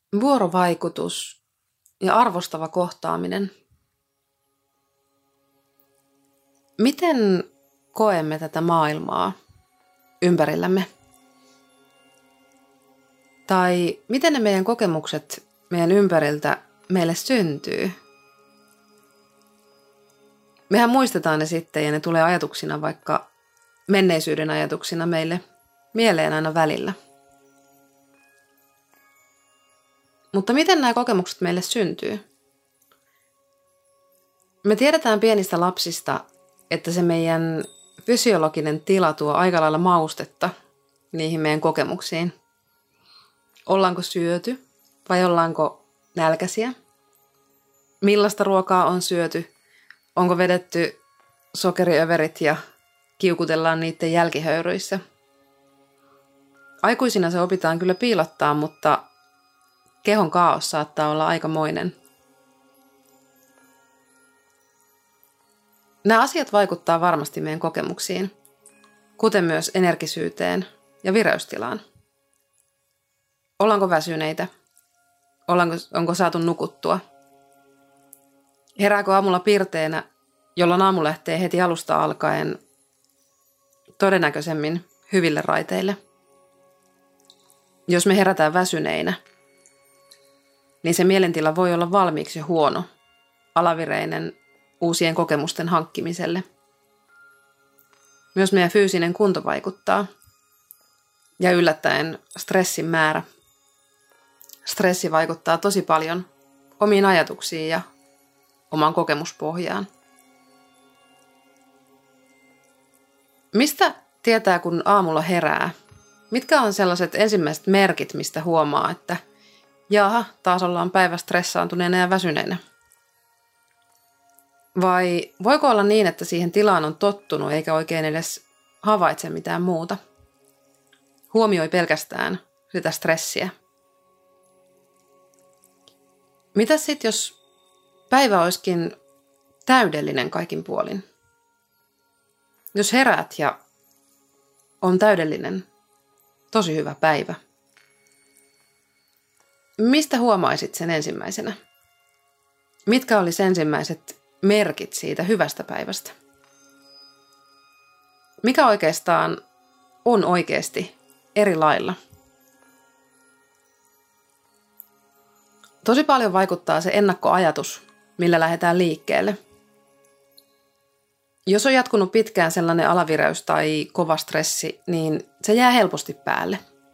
Vuorovaikutus ja arvostava kohtaaminen. Miten koemme tätä maailmaa ympärillämme? Tai miten ne meidän kokemukset meidän ympäriltä meille syntyy? Mehän muistetaan ne sitten ja ne tulee ajatuksina vaikka menneisyyden ajatuksina meille mieleen aina välillä. Mutta miten nämä kokemukset meille syntyy? Me tiedetään pienistä lapsista, että se meidän fysiologinen tila tuo aika lailla maustetta niihin meidän kokemuksiin. Ollaanko syöty vai ollaanko nälkäisiä? Millaista ruokaa on syöty? Onko vedetty sokeriöverit ja kiukutellaan niiden jälkihöyryissä? Aikuisina se opitaan kyllä piilottaa, mutta kehon kaos saattaa olla aikamoinen. Nämä asiat vaikuttaa varmasti meidän kokemuksiin, kuten myös energisyyteen ja vireystilaan. Ollaanko väsyneitä? Onko saatu nukuttua? Herääkö aamulla pirteänä, jolloin aamu lähtee heti alusta alkaen todennäköisemmin hyville raiteille? Jos me herätään väsyneinä, niin se mielentila voi olla valmiiksi jo huono, alavireinen uusien kokemusten hankkimiselle. Myös meidän fyysinen kunto vaikuttaa ja yllättäen stressin määrä. Stressi vaikuttaa tosi paljon omiin ajatuksiin ja omaan kokemuspohjaan. Mistä tietää, kun aamulla herää? Mitkä on sellaiset ensimmäiset merkit, mistä huomaa, että jaha, taas ollaan päivä stressaantuneena ja väsyneenä? Vai voiko olla niin, että siihen tilaan on tottunut eikä oikein edes havaitse mitään muuta? Huomioi pelkästään sitä stressiä. Mitäs sitten, jos päivä olisikin täydellinen kaikin puolin? Jos heräät ja on täydellinen, tosi hyvä päivä. Mistä huomaisit sen ensimmäisenä? Mitkä olisi ensimmäiset merkit siitä hyvästä päivästä? Mikä oikeastaan on oikeasti eri lailla? Tosi paljon vaikuttaa se ennakkoajatus, millä lähdetään liikkeelle. Jos on jatkunut pitkään sellainen alavireys tai kova stressi, niin se jää helposti päälle.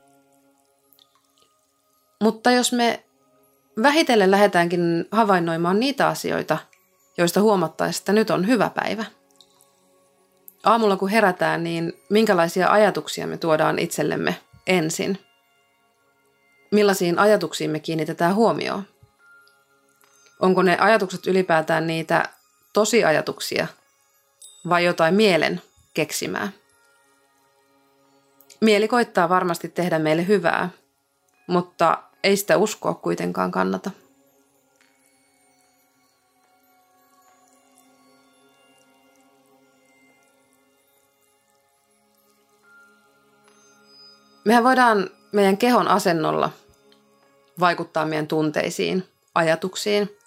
Mutta jos me vähitellen lähdetäänkin havainnoimaan niitä asioita, joista huomattaisiin, että nyt on hyvä päivä. Aamulla kun herätään, niin minkälaisia ajatuksia me tuodaan itsellemme ensin? Millaisiin ajatuksiin me kiinnitetään huomioon? Onko ne ajatukset ylipäätään niitä tosiajatuksia vai jotain mielen keksimää? Mieli koittaa varmasti tehdä meille hyvää, mutta ei sitä uskoa kuitenkaan kannata. Mehän voidaan meidän kehon asennolla vaikuttaa meidän tunteisiin, ajatuksiin.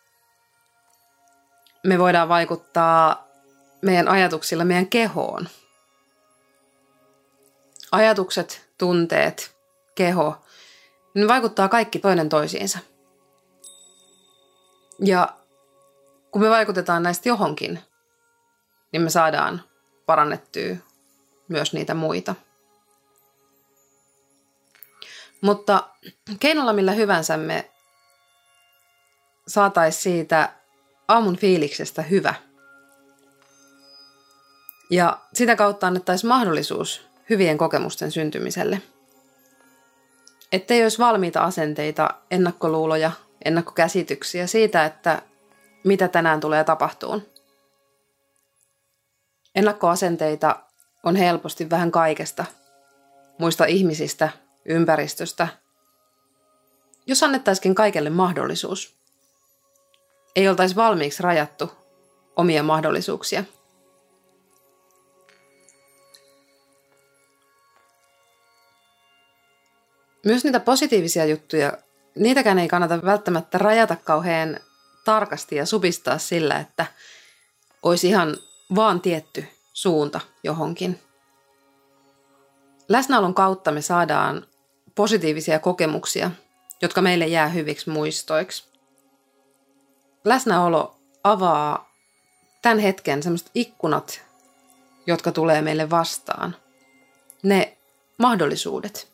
Me voidaan vaikuttaa meidän ajatuksilla meidän kehoon. Ajatukset, tunteet, keho, ne vaikuttaa kaikki toinen toisiinsa. Ja kun me vaikutetaan näistä johonkin, niin me saadaan parannettua myös niitä muita. Mutta keinolla millä hyvänsä me saataisiin siitä aamun fiiliksestä hyvä. Ja sitä kautta annettaisiin mahdollisuus hyvien kokemusten syntymiselle. Ettei olisi valmiita asenteita, ennakkoluuloja, ennakkokäsityksiä siitä, että mitä tänään tulee tapahtuun. Ennakkoasenteita on helposti vähän kaikesta, muista ihmisistä, ympäristöstä. Jos annettaisikin kaikelle mahdollisuus, ei oltaisi valmiiksi rajattu omia mahdollisuuksia. Myös niitä positiivisia juttuja niitäkään ei kannata välttämättä rajata kauhean tarkasti ja supistaa sillä, että olisi ihan vaan tietty suunta johonkin. Läsnäolon kautta me saadaan positiivisia kokemuksia, jotka meille jää hyviksi muistoiksi. Läsnäolo avaa tämän hetken sellaiset ikkunat, jotka tulee meille vastaan. Ne mahdollisuudet.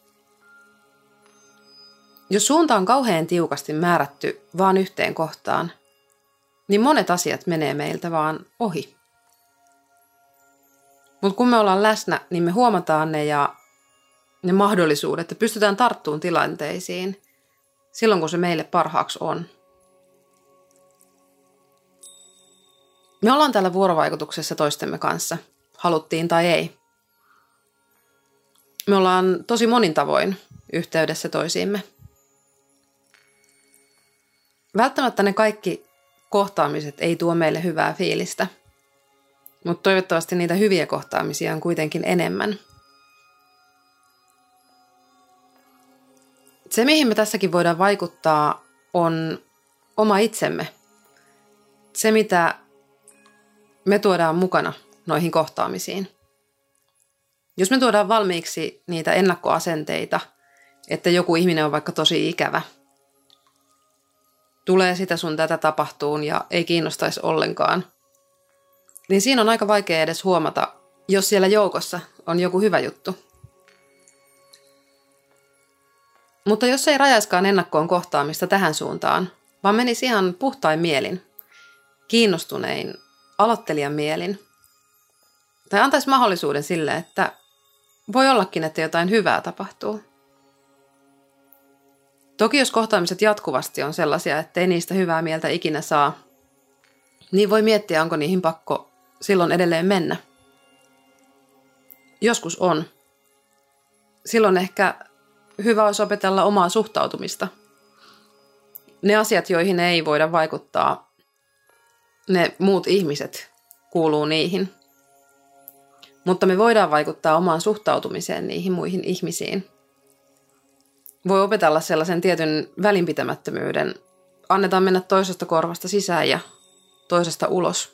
Jos suunta on kauhean tiukasti määrätty vaan yhteen kohtaan, niin monet asiat menee meiltä vaan ohi. Mutta kun me ollaan läsnä, niin me huomataan ne mahdollisuudet ja pystytään tarttumaan tilanteisiin silloin, kun se meille parhaaksi on. Me ollaan täällä vuorovaikutuksessa toistemme kanssa, haluttiin tai ei. Me ollaan tosi monin tavoin yhteydessä toisiimme. Välttämättä ne kaikki kohtaamiset ei tuo meille hyvää fiilistä, mutta toivottavasti niitä hyviä kohtaamisia on kuitenkin enemmän. Se, mihin me tässäkin voidaan vaikuttaa, on oma itsemme. Se, mitä me tuodaan mukana noihin kohtaamisiin. Jos me tuodaan valmiiksi niitä ennakkoasenteita, että joku ihminen on vaikka tosi ikävä, tulee sitä sun tätä tapahtuun ja ei kiinnostaisi ollenkaan, niin siinä on aika vaikea edes huomata, jos siellä joukossa on joku hyvä juttu. Mutta jos ei rajaiskaan ennakkoon kohtaamista tähän suuntaan, vaan menisi ihan puhtain mielin, kiinnostunein, aloittelijan mielin, tai antaisi mahdollisuuden sille, että voi ollakin, että jotain hyvää tapahtuu. Toki jos kohtaamiset jatkuvasti on sellaisia, ettei niistä hyvää mieltä ikinä saa, niin voi miettiä, onko niihin pakko silloin edelleen mennä. Joskus on. Silloin ehkä hyvä olisi opetella omaa suhtautumista. Ne asiat, joihin ei voida vaikuttaa, ne muut ihmiset kuuluu niihin. Mutta me voidaan vaikuttaa omaan suhtautumiseen niihin muihin ihmisiin. Voi opetella sellaisen tietyn välinpitämättömyyden. Annetaan mennä toisesta korvasta sisään ja toisesta ulos.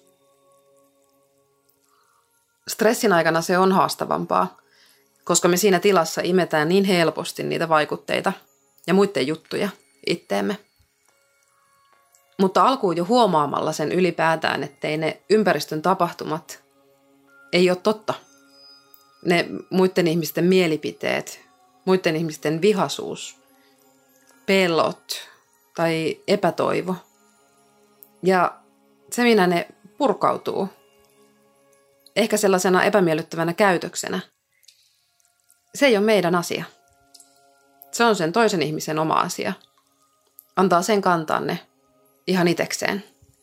Stressin aikana se on haastavampaa, koska me siinä tilassa imetään niin helposti niitä vaikutteita ja muiden juttuja itteemme. Mutta alkuun jo huomaamalla sen ylipäätään, ettei ne ympäristön tapahtumat ei ole totta. Ne muiden ihmisten mielipiteet, muiden ihmisten vihaisuus, pelot tai epätoivo. Ja se, minä ne purkautuu, ehkä sellaisena epämiellyttävänä käytöksenä, se ei ole meidän asia. Se on sen toisen ihmisen oma asia. Antaa sen kantaa ne ihan itekseen.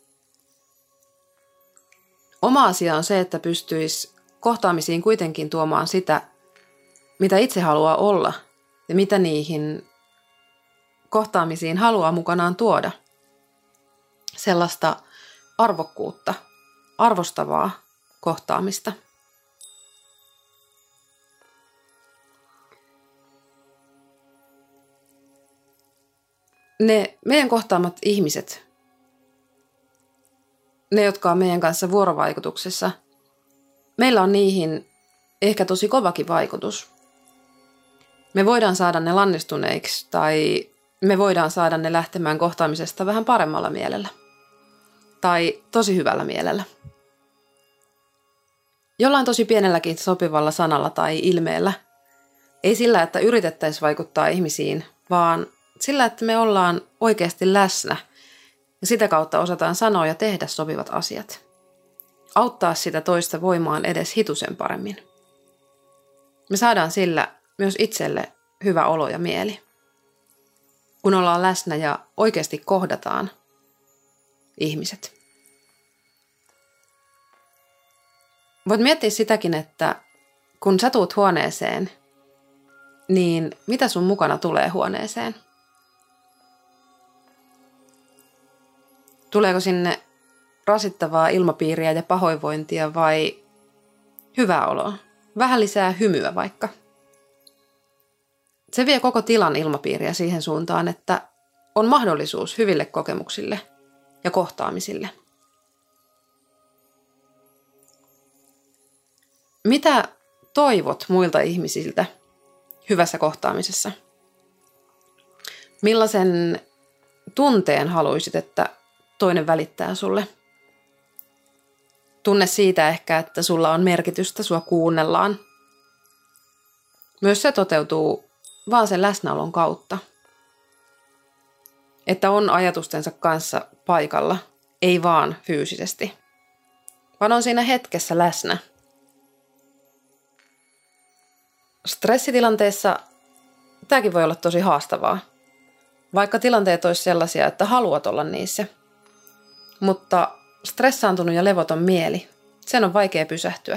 Oma asia on se, että pystyisi kohtaamisiin kuitenkin tuomaan sitä, mitä itse haluaa olla ja mitä niihin kohtaamisiin haluaa mukanaan tuoda. Sellaista arvokkuutta, arvostavaa kohtaamista. Ne meidän kohtaamat ihmiset, ne jotka on meidän kanssa vuorovaikutuksessa, meillä on niihin ehkä tosi kovakin vaikutus. Me voidaan saada ne lannistuneiksi tai me voidaan saada ne lähtemään kohtaamisesta vähän paremmalla mielellä tai tosi hyvällä mielellä. Jollain tosi pienelläkin sopivalla sanalla tai ilmeellä. Ei sillä, että yritettäisiin vaikuttaa ihmisiin, vaan sillä, että me ollaan oikeasti läsnä ja sitä kautta osataan sanoa ja tehdä sopivat asiat. Auttaa sitä toista voimaan edes hitusen paremmin. Me saadaan sillä myös itselle hyvä olo ja mieli. Kun ollaan läsnä ja oikeasti kohdataan ihmiset. Voit miettiä sitäkin, että kun sä tuut huoneeseen, niin mitä sun mukana tulee huoneeseen? Tuleeko sinne rasittavaa ilmapiiriä ja pahoinvointia vai hyvää oloa? Vähän lisää hymyä vaikka. Se vie koko tilan ilmapiiriä siihen suuntaan, että on mahdollisuus hyville kokemuksille ja kohtaamisille. Mitä toivot muilta ihmisiltä hyvässä kohtaamisessa? Millaisen tunteen haluaisit, että toinen välittää sulle? Tunne siitä ehkä, että sulla on merkitystä, sua kuunnellaan. Myös se toteutuu vaan sen läsnäolon kautta. Että on ajatustensa kanssa paikalla, ei vaan fyysisesti, vaan on siinä hetkessä läsnä. Stressitilanteessa tämäkin voi olla tosi haastavaa, vaikka tilanteet olisi sellaisia, että haluat olla niissä. Mutta stressaantunut ja levoton mieli, sen on vaikea pysähtyä.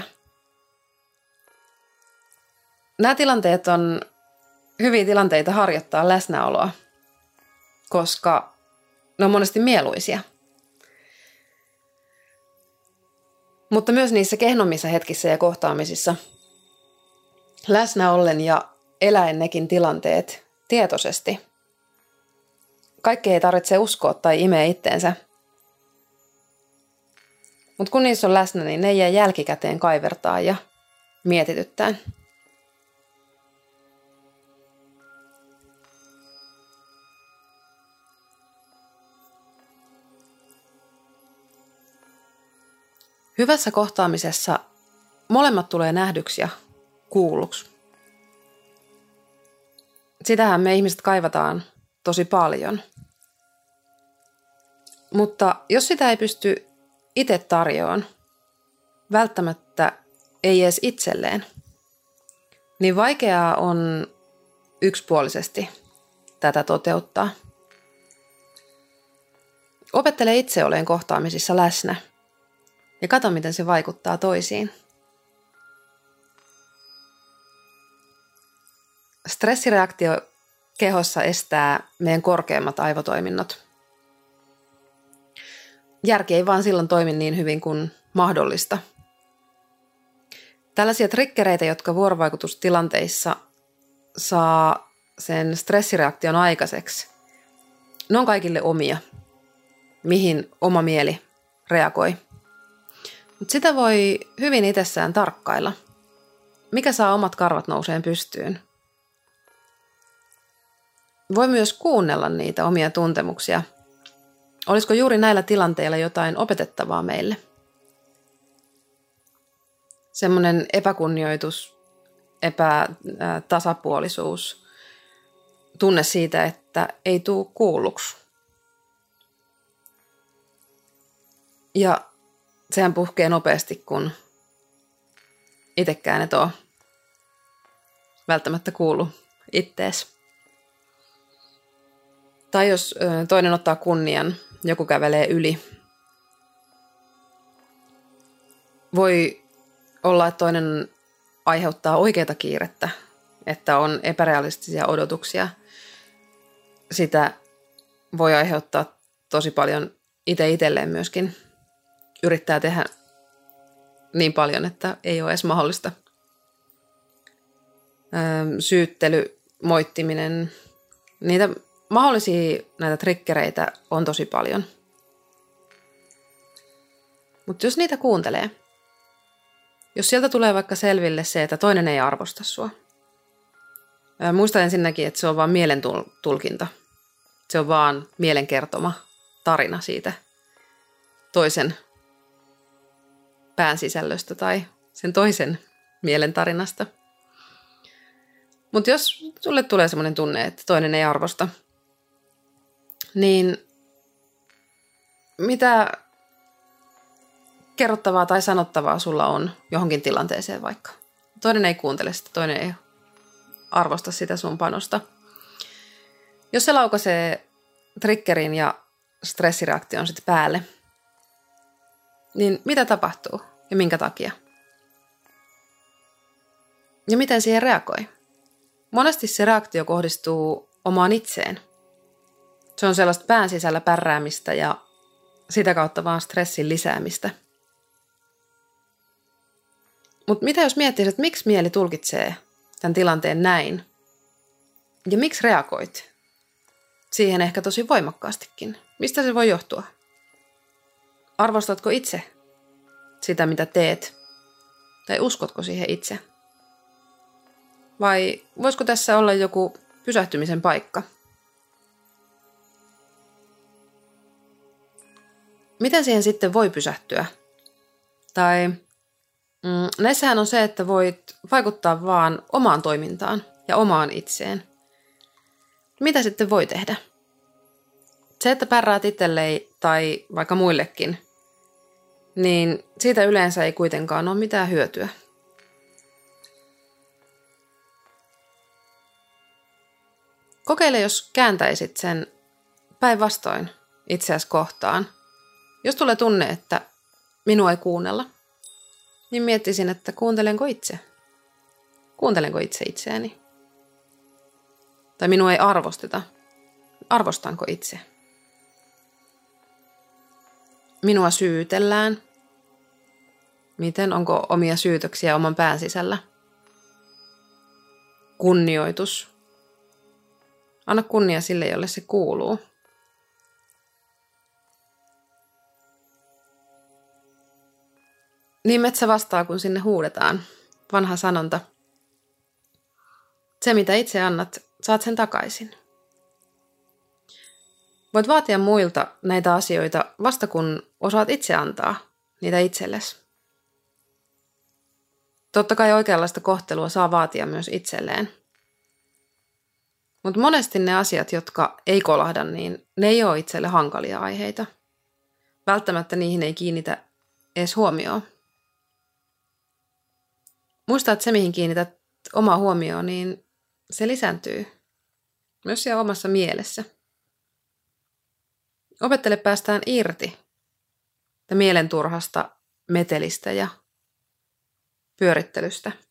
Nämä tilanteet on hyviä tilanteita harjoittaa läsnäoloa, koska ne on monesti mieluisia. Mutta myös niissä kehnommissa hetkissä ja kohtaamisissa läsnä ollen ja eläen nekin tilanteet tietoisesti. Kaikki ei tarvitse uskoa tai imeä itteensä. Mutta kun niissä on läsnä, niin ne ei jää jälkikäteen kaivertaa ja mietityttää. Hyvässä kohtaamisessa molemmat tulee nähdyksi ja kuulluksi. Sitähän me ihmiset kaivataan tosi paljon. Mutta jos sitä ei pysty itse tarjoamaan, välttämättä ei edes itselleen, niin vaikeaa on yksipuolisesti tätä toteuttaa. Opettele itse oleen kohtaamisissa läsnä ja katso, miten se vaikuttaa toisiin. Stressireaktio kehossa estää meidän korkeimmat aivotoiminnot. Järki ei vaan silloin toimi niin hyvin kuin mahdollista. Tällaisia triggereitä, jotka vuorovaikutustilanteissa saa sen stressireaktion aikaiseksi, ne on kaikille omia, mihin oma mieli reagoi. Mutta sitä voi hyvin itsessään tarkkailla. Mikä saa omat karvat nouseen pystyyn? Voi myös kuunnella niitä omia tuntemuksia. Olisiko juuri näillä tilanteilla jotain opetettavaa meille? Semmoinen epäkunnioitus, epätasapuolisuus, tunne siitä, että ei tule kuulluksi. Ja sehän puhkee nopeasti, kun itsekään et ole välttämättä kuullut ittees. Tai jos toinen ottaa kunnian, joku kävelee yli. Voi olla, että toinen aiheuttaa oikeata kiirettä, että on epärealistisia odotuksia. Sitä voi aiheuttaa tosi paljon itselleen myöskin. Yrittää tehdä niin paljon, että ei ole edes mahdollista. Syyttely, moittiminen, niitä mahdollisia näitä triggereitä on tosi paljon. Mutta jos niitä kuuntelee, jos sieltä tulee vaikka selville se, että toinen ei arvosta sua. Muista ensinnäkin, että se on vaan mielen tulkinta. Se on vaan mielen kertoma tarina siitä toisen pään sisällöstä tai sen toisen mielen tarinasta. Mutta jos sulle tulee semmoinen tunne, että toinen ei arvosta, niin mitä kerrottavaa tai sanottavaa sulla on johonkin tilanteeseen vaikka? Toinen ei kuuntele sitä, toinen ei arvosta sitä sun panosta. Jos se laukaisee triggerin ja stressireaktion sitten päälle, niin mitä tapahtuu ja minkä takia? Ja miten siihen reagoi? Monesti se reaktio kohdistuu omaan itseen. Se on sellaista pään sisällä pärräämistä ja sitä kautta vaan stressin lisäämistä. Mutta mitä jos miettisit, että miksi mieli tulkitsee tämän tilanteen näin? Ja miksi reagoit siihen ehkä tosi voimakkaastikin. Mistä se voi johtua? Arvostatko itse sitä, mitä teet? Tai uskotko siihen itse? Vai voisiko tässä olla joku pysähtymisen paikka? Miten siihen sitten voi pysähtyä? Tai näissähän on se, että voit vaikuttaa vaan omaan toimintaan ja omaan itseen. Mitä sitten voi tehdä? Se, että pärräät itsellei tai vaikka muillekin, niin siitä yleensä ei kuitenkaan ole mitään hyötyä. Kokeile, jos kääntäisit sen päinvastoin itseäsi kohtaan. Jos tulee tunne, että minua ei kuunnella, niin miettisin, että kuuntelenko itse? Kuuntelenko itse itseäni? Tai minua ei arvosteta. Arvostanko itse? Minua syytellään. Miten? Onko omia syytöksiä oman pään sisällä? Kunnioitus. Anna kunnia sille, jolle se kuuluu. Niin metsä vastaa, kun sinne huudetaan. Vanha sanonta. Se, mitä itse annat, saat sen takaisin. Voit vaatia muilta näitä asioita vasta kun osaat itse antaa niitä itsellesi. Totta kai oikeanlaista kohtelua saa vaatia myös itselleen. Mutta monesti ne asiat, jotka ei kolahda, niin ne ei ole itselle hankalia aiheita. Välttämättä niihin ei kiinnitä edes huomioon. Muista, että se mihin kiinnität omaa huomioon, niin se lisääntyy. Myös siellä omassa mielessä. Opettele päästään irti mielenturhasta metelistä ja pyörittelystä.